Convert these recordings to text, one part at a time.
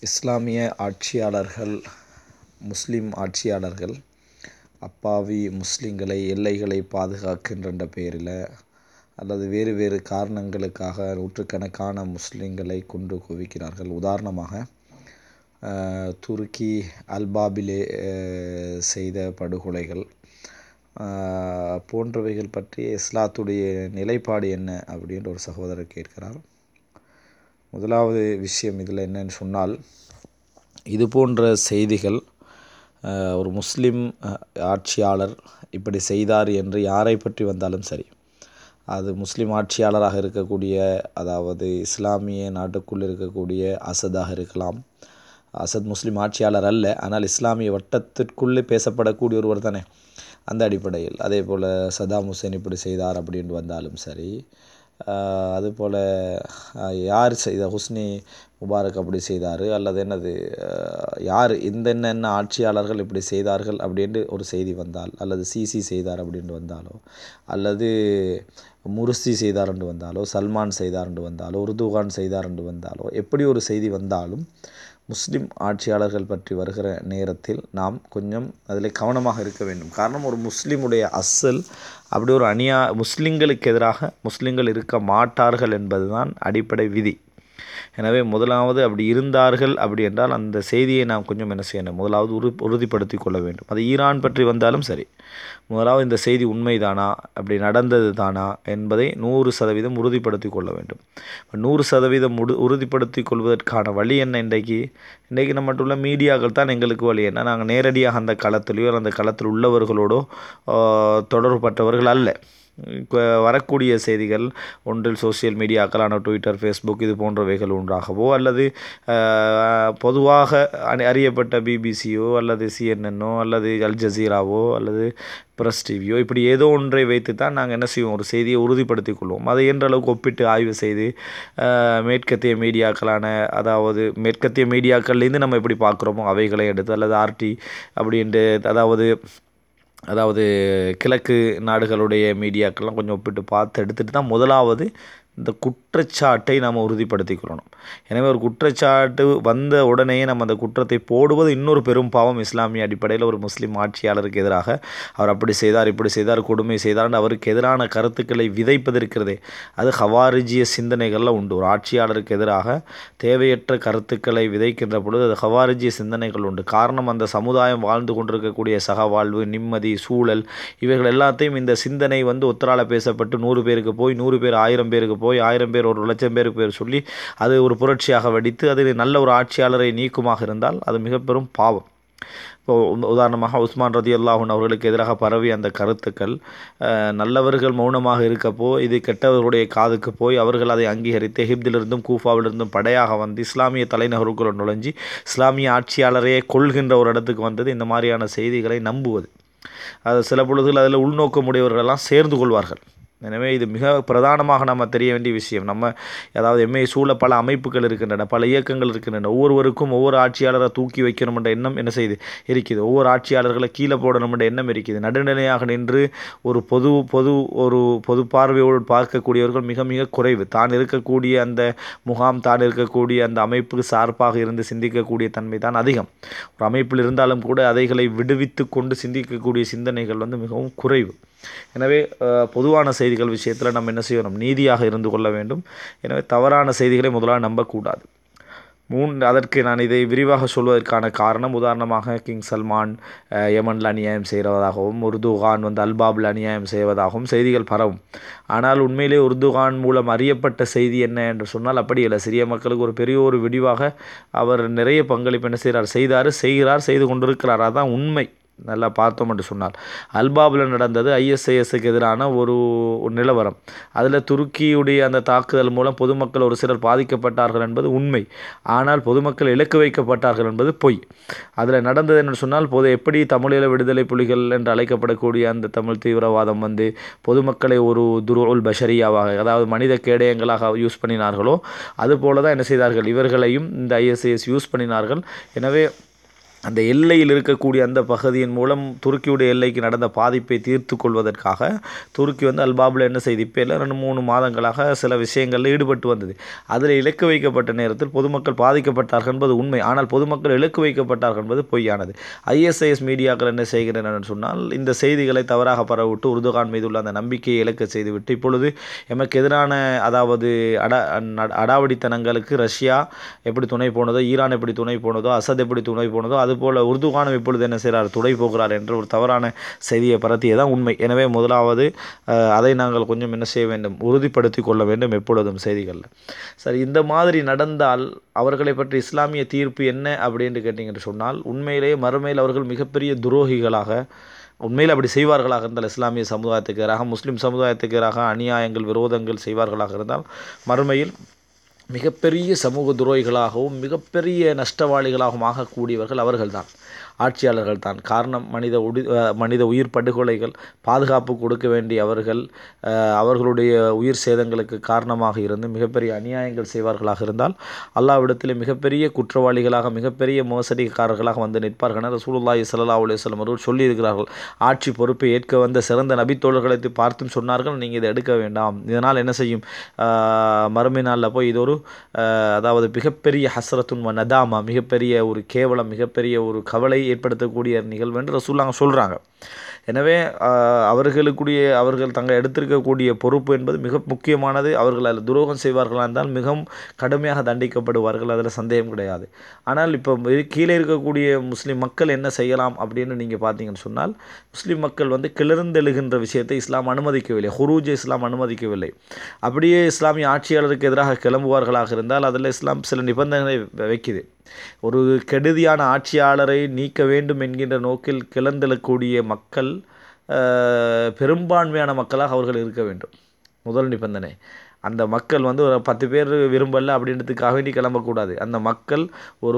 இஸ்லாமிய ஆட்சியாளர்கள், முஸ்லிம் ஆட்சியாளர்கள் அப்பாவி முஸ்லிம்களை, எல்லைகளை பாதுகாக்கின்ற பெயரில் அல்லது வேறு வேறு காரணங்களுக்காக நூற்றுக்கணக்கான முஸ்லிம்களை கொன்று குவிக்கிறார்கள். உதாரணமாக துருக்கி அல்பாபிலே செய்த படுகொலைகள் போன்றவைகள் பற்றி இஸ்லாத்துடைய நிலைப்பாடு என்ன அப்படின்ற ஒரு சகோதரர் கேட்கிறார். முதலாவது விஷயம் இதில் என்னன்னு சொன்னால், இது போன்ற செய்திகள் ஒரு முஸ்லிம் ஆட்சியாளர் இப்படி செய்தார் என்று யாரை பற்றி வந்தாலும் சரி, அது முஸ்லிம் ஆட்சியாளராக இருக்கக்கூடிய, அதாவது இஸ்லாமிய நாட்டுக்குள் இருக்கக்கூடிய அசதாக இருக்கலாம். அசத் முஸ்லிம் ஆட்சியாளர் அல்ல, ஆனால் இஸ்லாமிய வட்டத்திற்குள்ளே பேசப்படக்கூடிய ஒருவர் தானே. அந்த அடிப்படையில் அதே போல் சதாம் ஹுசேன் இப்படி செய்தார் அப்படின்னு வந்தாலும் சரி, அதுபோல் யார் செய்த ஹுஸ்னி முபாரக் அப்படி செய்தார், அல்லது என்னது யார் என்னென்ன ஆட்சியாளர்கள் இப்படி செய்தார்கள் அப்படின்ட்டு ஒரு செய்தி வந்தால், அல்லது சிசி செய்தார் அப்படின்ட்டு வந்தாலோ, அல்லது முர்சி செய்தார் என்று வந்தாலோ, சல்மான் செய்தார் என்று வந்தாலோ, உருதுகான் செய்தார் என்று வந்தாலோ, எப்படி ஒரு செய்தி வந்தாலும் முஸ்லிம் ஆட்சியாளர்கள் பற்றி வருகிற நேரத்தில் நாம் கொஞ்சம் அதில் கவனமாக இருக்க வேண்டும். காரணம், ஒரு முஸ்லிமுடைய அசல் அப்படி ஒரு முஸ்லிம்களுக்கு எதிராக முஸ்லிம்கள் இருக்க மாட்டார்கள் என்பதுதான் அடிப்படை விதி. எனவே முதலாவது அப்படி இருந்தார்கள் அப்படி என்றால் அந்த செய்தியை நாம் கொஞ்சம் என்ன செய்யணும், முதலாவது உறுதிப்படுத்தி கொள்ள வேண்டும். அது ஈரான் பற்றி வந்தாலும் சரி, முதலாவது இந்த செய்தி உண்மைதானா, அப்படி நடந்தது தானா என்பதை 100% உறுதிப்படுத்தி கொள்ள வேண்டும். 100% உறுதிப்படுத்தி கொள்வதற்கான வழி என்ன? இன்றைக்கு நம்மட்டுள்ள மீடியாக்கள் தான் எங்களுக்கு வழி. என்ன, நாங்கள் நேரடியாக அந்த களத்திலேயோ அந்த களத்தில் உள்ளவர்களோடோ தொடர்புபட்டவர்கள் அல்ல. வரக்கூடிய செய்திகள் ஒன்றில் சோசியல் மீடியாக்களான ட்விட்டர், ஃபேஸ்புக் இது போன்றவைகள் ஒன்றாகவோ, அல்லது பொதுவாக அறியப்பட்ட பிபிசியோ அல்லது சிஎன்என்னோ அல்லது அல் ஜசீராவோ அல்லது பிரஸ் டிவியோ, இப்படி ஏதோ ஒன்றை வைத்து தான் நாங்கள் என்ன செய்வோம், ஒரு செய்தியை உறுதிப்படுத்திக் கொள்வோம். அதை என்ற அளவுக்கு ஒப்பிட்டு ஆய்வு செய்து மேற்கத்திய மீடியாக்களான, அதாவது மேற்கத்திய மீடியாக்கள்லேருந்து நம்ம எப்படி பார்க்குறோமோ அவைகளை எடுத்து, அல்லது ஆர்டி அப்படின்ட்டு, அதாவது கிழக்கு நாடுகளுடைய மீடியாக்கள்லாம் கொஞ்சம் ஒப்பிட்டு பார்த்து எடுத்துகிட்டு தான் முதலாவது இந்த குற்றச்சாட்டை நாம் உறுதிப்படுத்திக் கொள்ளணும். எனவே ஒரு குற்றச்சாட்டு வந்த உடனேயே நம்ம அந்த குற்றத்தை போடுவது இன்னொரு பெரும் பாவம். இஸ்லாமிய அடிப்படையில் ஒரு முஸ்லீம் ஆட்சியாளருக்கு எதிராக அவர் அப்படி செய்தார், இப்படி செய்தார், கொடுமை செய்தார், அவருக்கு எதிரான கருத்துக்களை விதைப்பதற்கிறதே, அது ஹவாரிஜிய சிந்தனைகளில் உண்டு. ஒரு ஆட்சியாளருக்கு எதிராக தேவையற்ற கருத்துக்களை விதைக்கின்ற பொழுது அது ஹவாரிஜிய சிந்தனைகள் உண்டு. காரணம், அந்த சமுதாயம் வாழ்ந்து கொண்டிருக்கக்கூடிய சகவாழ்வு, நிம்மதி, சூழல், இவைகள் எல்லாத்தையும் இந்த சிந்தனை ஒத்தரால பேசப்பட்டு 100 பேருக்கு போய், 100 பேர் 1000 பேருக்கு போய், 1000 பேர் 1,00,000 பேருக்கு பேர் சொல்லி அது ஒரு புரட்சியாக வெடித்து அது நல்ல ஒரு ஆட்சியாளரை நீக்குமாக இருந்தால் அது மிக பெரும் பாவம். இப்போ உதாரணமாக உஸ்மான் ரதியல்லாஹு அன்ஹு அவர்களுக்கு எதிராக பரவிய அந்த கருத்துக்கள் நல்லவர்கள் மௌனமாக இருக்கப்போ இது கெட்டவர்களுடைய காதுக்கு போய் அவர்கள் அதை அங்கீகரித்து எகிப்திலிருந்தும் கூஃபாவிலிருந்தும் படையாக வந்து இஸ்லாமிய தலைநகருக்குள் நுழைஞ்சி இஸ்லாமிய ஆட்சியாளரையே கொள்கின்ற ஒரு இடத்துக்கு வந்தது. இந்த மாதிரியான செய்திகளை நம்புவது, அது சில பொழுதுகள் அதில் உள்நோக்கமுடையவர்களெல்லாம் சேர்ந்து கொள்வார்கள். எனவே இது மிக பிரதானமாக நம்ம தெரிய வேண்டிய விஷயம். அதாவது எம்ஏ சூழ பல அமைப்புகள் இருக்கின்றன, பல இயக்கங்கள் இருக்கின்றன. ஒவ்வொருவருக்கும் ஒவ்வொரு ஆட்சியாளரை தூக்கி வைக்கணும் என்ற எண்ணம் என்ன செய்து இருக்குது, ஒவ்வொரு ஆட்சியாளர்களை கீழே போடணும் என்ற எண்ணம் இருக்குது. நடுநிலையாக நின்று ஒரு பொது பார்வையோடு பார்க்கக்கூடியவர்கள் மிக மிக குறைவு. தான் இருக்கக்கூடிய அந்த முகாம், தான் இருக்கக்கூடிய அந்த அமைப்புக்கு சார்பாக இருந்து சிந்திக்கக்கூடிய தன்மை தான் அதிகம். ஒரு அமைப்பில் இருந்தாலும் கூட அதைகளை விடுவித்து கொண்டு சிந்திக்கக்கூடிய சிந்தனைகள் மிகவும் குறைவு. எனவே பொதுவான செய்திகள் விஷயத்தில் நம்ம என்ன செய்யணும், நீதியாக இருந்து கொள்ள வேண்டும். எனவே தவறான செய்திகளை முதலாக நம்பக்கூடாது. அதற்கு நான் இதை விரிவாக சொல்வதற்கான காரணம், உதாரணமாக கிங் சல்மான் யமனில் அநியாயம் செய்வதாகவும், உருதுகான் அல்பாபில் அநியாயம் செய்வதாகவும் செய்திகள் பரவும். ஆனால் உண்மையிலே உருதுகான் மூலம் அறியப்பட்ட செய்தி என்ன என்று சொன்னால் அப்படி இல்லை. சிறிய மக்களுக்கு ஒரு பெரிய ஒரு விடிவாக அவர் நிறைய பங்களிப்பு என்ன செய்கிறார், செய்து கொண்டிருக்கிறார். அதுதான் உண்மை. நல்லா பார்த்தோம் என்று சொன்னால் அல்பாபில் நடந்தது ISISக்கு எதிரான ஒரு நிலவரம். அதில் துருக்கியுடைய அந்த தாக்குதல் மூலம் பொதுமக்கள் ஒரு சிலர் பாதிக்கப்பட்டார்கள் என்பது உண்மை. ஆனால் பொதுமக்கள் இலக்கு வைக்கப்பட்டார்கள் என்பது பொய். அதில் நடந்தது என்று சொன்னால் எப்படி தமிழீழ விடுதலை புலிகள் என்று அழைக்கப்படக்கூடிய அந்த தமிழ் தீவிரவாதம் பொதுமக்களை ஒரு துருல் பஷரியாவாக, அதாவது மனித கேடயங்களாக யூஸ் பண்ணினார்களோ அதுபோல தான் என்ன செய்தார்கள், இவர்களையும் இந்த ISIS யூஸ் பண்ணினார்கள். எனவே அந்த எல்லையில் இருக்கக்கூடிய அந்த பகுதியின் மூலம் துருக்கியுடைய எல்லைக்கு நடந்த பாதிப்பை தீர்த்து கொள்வதற்காக துருக்கி வந்து அல்பாபில் என்ன செய்து இப்போ இல்லை 2-3 மாதங்களாக சில விஷயங்களில் ஈடுபட்டு வந்தது. அதில் இலக்கு வைக்கப்பட்ட நேரத்தில் பொதுமக்கள் பாதிக்கப்பட்டார்கள் என்பது உண்மை. ஆனால் பொதுமக்கள் இலக்கு வைக்கப்பட்டார்கள் என்பது பொய்யானது. ISIS மீடியாக்கள் என்ன செய்கின்றன சொன்னால் இந்த செய்திகளை தவறாக பரவிட்டு உருதுகான் மீது உள்ள அந்த நம்பிக்கையை இழக்க செய்துவிட்டு இப்பொழுது எமக்கு எதிரான அதாவது அடாவடித்தனங்களுக்கு ரஷ்யா எப்படி துணை போனதோ, ஈரான் எப்படி துணை போனதோ, அசத் எப்படி துணை போனதோ, அதுபோல் உருதுகானும் இப்பொழுது என்ன செய்கிறார், துணை போகிறார் என்ற ஒரு தவறான செய்தியை பரத்தியதான் உண்மை. எனவே முதலாவது அதை நாங்கள் கொஞ்சம் என்ன செய்ய வேண்டும், உறுதிப்படுத்தி கொள்ள வேண்டும் எப்பொழுதும் செய்திகளில். சரி, இந்த மாதிரி நடந்தால் அவர்களை பற்றி இஸ்லாமிய தீர்ப்பு என்ன அப்படின்னு கேட்டிங்கன்னு சொன்னால், உண்மையிலேயே மறுமையில் அவர்கள் மிகப்பெரிய துரோகிகளாக, உண்மையில் அப்படி செய்வார்களாக இருந்தால், இஸ்லாமிய சமுதாயத்துக்கு எதிராக, முஸ்லீம் சமுதாயத்துக்கு எதிராக அநியாயங்கள் விரோதங்கள் செய்வார்களாக இருந்தால் மறுமையில் மிகப்பெரிய சமூக துரோகிகளாகவும் மிகப்பெரிய நஷ்டவாளிகளாகவும் ஆகக்கூடியவர்கள் அவர்கள்தான், ஆட்சியாளர்கள் தான். காரணம், மனித உயிர் படுகொலைகள், பாதுகாப்பு கொடுக்க வேண்டிய அவர்களுடைய உயிர் சேதங்களுக்கு காரணமாக இருந்து மிகப்பெரிய அநியாயங்கள் செய்வார்களாக இருந்தால் அல்லாஹ்விடத்தில் மிகப்பெரிய குற்றவாளிகளாக, மிகப்பெரிய மோசடிக்காரர்களாக வந்து நிற்பார்கள். ரசூலுல்லாஹி ஸல்லல்லாஹு அலைஹி வஸல்லம் அவர்கள் சொல்லியிருக்கிறார்கள், ஆட்சி பொறுப்பை ஏற்க வந்த சிறந்த நபித்தோழர்களை பார்த்தும் சொன்னார்கள், நீங்கள் இதை எடுக்க வேண்டாம், இதனால் என்ன செய்யும், மறுமை நாளில் போய் இது ஒரு அதாவது மிகப்பெரிய ஹஸ்ரத்துன் வ நதாமா, மிகப்பெரிய ஒரு கேவலம், மிகப்பெரிய ஒரு கவலை ஏற்படுத்தக்கூடிய நிகழ்வு என்று ரசூலுல்லாஹ் சொல்கிறாங்க. எனவே அவர்கள் தங்கள் எடுத்திருக்கக்கூடிய பொறுப்பு என்பது மிக முக்கியமானது. அவர்கள் அதில் துரோகம் செய்வார்களா இருந்தால் மிகவும் கடுமையாக தண்டிக்கப்படுவார்கள், அதில் சந்தேகம் கிடையாது. ஆனால் இப்போ கீழே இருக்கக்கூடிய முஸ்லீம் மக்கள் என்ன செய்யலாம் அப்படின்னு நீங்கள் பார்த்தீங்கன்னு சொன்னால், முஸ்லீம் மக்கள் வந்து கிளர்ந்தெழுகின்ற விஷயத்தை இஸ்லாம் அனுமதிக்கவில்லை, ஹுரூஜை இஸ்லாம் அனுமதிக்கவில்லை. அப்படியே இஸ்லாமிய ஆட்சியாளருக்கு எதிராக கிளம்புவார்களாக இருந்தால் அதில் இஸ்லாம் சில நிபந்தனை வைக்குது. ஒரு கெடுதியான ஆட்சியாளரை நீக்க வேண்டும் என்கின்ற நோக்கில் கிளர்ந்தெழக்கூடிய மக்கள் பெரும்பான்மையான மக்களாக அவர்கள் இருக்க வேண்டும். முதல் நிபந்தனை, அந்த மக்கள் வந்து ஒரு 10 பேர் விரும்பல அப்படின்றதுக்காக வேண்டி கிளம்பக்கூடாது. அந்த மக்கள் ஒரு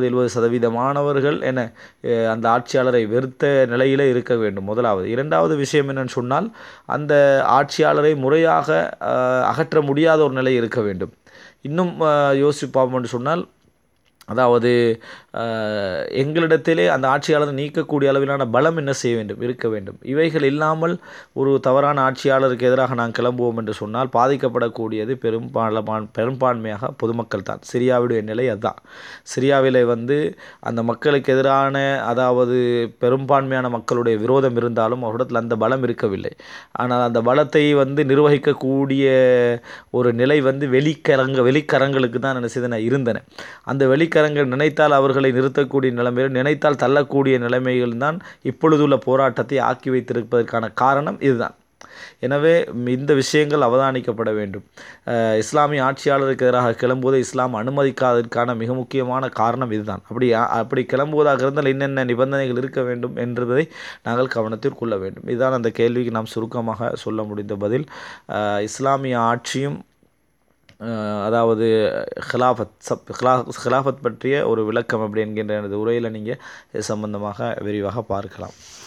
60-70% அந்த ஆட்சியாளரை வெறுத்த நிலையில் இருக்க வேண்டும், முதலாவது. இரண்டாவது விஷயம் என்னன்னு சொன்னால், அந்த ஆட்சியாளரை முறையாக அகற்ற முடியாத ஒரு நிலை இருக்க வேண்டும். இன்னும் யோசிப்போம் என்று சொன்னால், அதாவது எங்களிடத்திலே அந்த ஆட்சியாளரை நீக்கக்கூடிய அளவிலான பலம் என்ன செய்ய வேண்டும், இருக்க வேண்டும். இவைகள் இல்லாமல் ஒரு தவறான ஆட்சியாளருக்கு எதிராக நாம் கிளம்புவோம் என்று சொன்னால் பாதிக்கப்படக்கூடியது பெரும்பான்மையாக பொதுமக்கள் தான். சிரியாவுடைய நிலை அதுதான். சிரியாவில் வந்து அந்த மக்களுக்கு எதிரான, அதாவது பெரும்பான்மையான மக்களுடைய விரோதம் இருந்தாலும் அவரிடத்தில் அந்த பலம் இருக்கவில்லை. ஆனால் அந்த பலத்தை வந்து நிர்வகிக்கக்கூடிய ஒரு நிலை வந்து வெளிக்கரங்களுக்கு தான் என்ன செய்தன, இருந்தன. அந்த வெளிக்கரங்கள் நினைத்தால் அவர்களை நிறுத்தக்கூடிய நிலைமையில், நினைத்தால் தள்ளக்கூடிய நிலைமைகள் தான் இப்பொழுதுள்ள போராட்டத்தை ஆக்கி வைத்திருப்பதற்கான காரணம் இதுதான். எனவே இந்த விஷயங்கள் அவதானிக்கப்பட வேண்டும். இஸ்லாமிய ஆட்சியாளருக்கு எதிராக கிளம்புவதை இஸ்லாம் அனுமதிக்காததற்கான மிக முக்கியமான காரணம் இதுதான். அப்படி கிளம்புவதாக இருந்தால் என்னென்ன நிபந்தனைகள் இருக்க வேண்டும் என்பதை நாங்கள் கவனத்தில் கொள்ள வேண்டும். இதுதான் அந்த கேள்விக்கு நாம் சுருக்கமாக சொல்ல முடிந்த பதில். இஸ்லாமிய ஆட்சியும் அதாவது ஹிலாஃபத் பற்றிய ஒரு விளக்கம் அப்படி என்கின்ற எனது உரையில் நீங்கள் இது சம்பந்தமாக விரிவாக பார்க்கலாம்.